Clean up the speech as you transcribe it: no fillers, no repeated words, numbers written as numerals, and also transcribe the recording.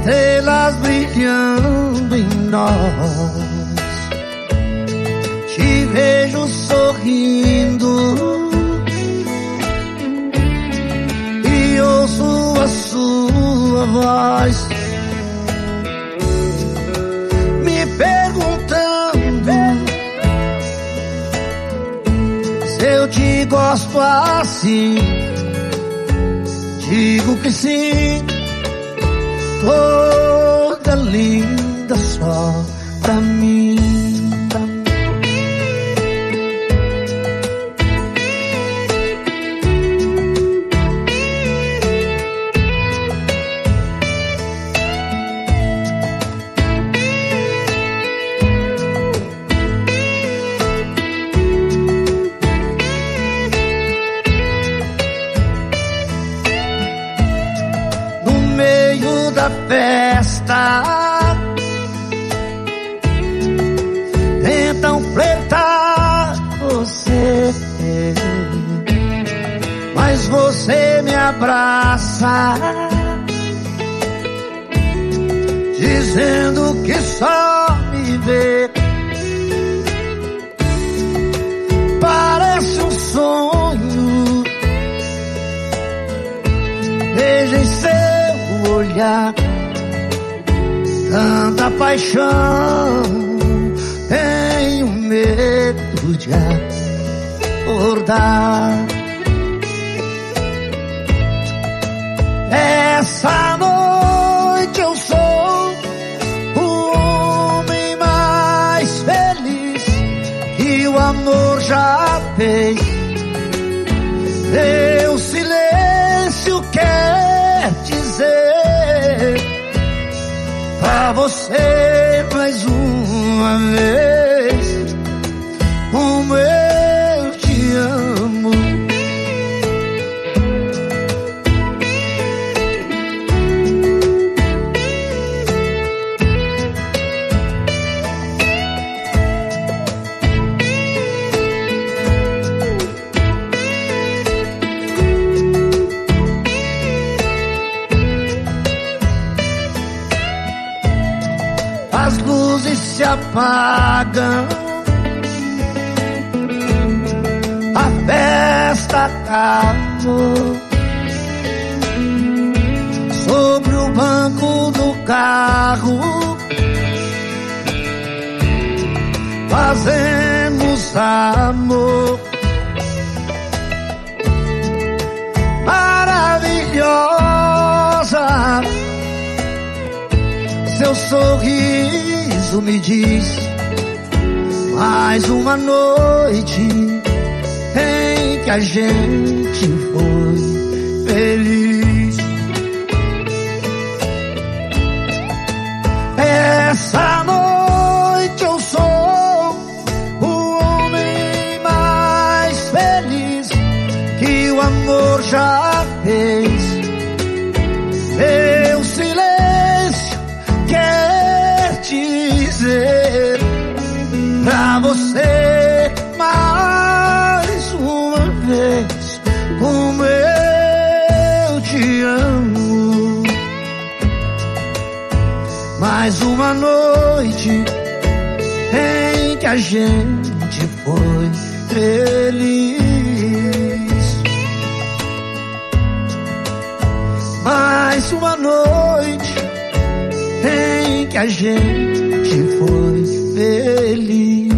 estrelas brilhando em nós. Te vejo sorrindo e ouço a sua voz me perguntando se eu te gosto assim. Digo que sim, toda linda só pra mim. Da festa tentam flertar você, mas você me abraça, dizendo que só me vê. Parece um sonho, veja em seu olhar tanta paixão. Tenho medo de acordar. Essa noite eu sou o homem mais feliz que o amor já fez. Meu silêncio quer dizer pra você mais uma vez como eu te amo. As luzes se apagam, a festa acabou. Sobre o banco do carro fazemos amor. Maravilhosa, seu sorriso me diz mais uma noite em que a gente foi feliz. Essa noite eu sou o homem mais feliz que o amor já fez. Meu silêncio quer dizer pra você mais uma vez como eu te amo. Mais uma noite em que a gente foi feliz. Mais uma noite em que a gente foi feliz.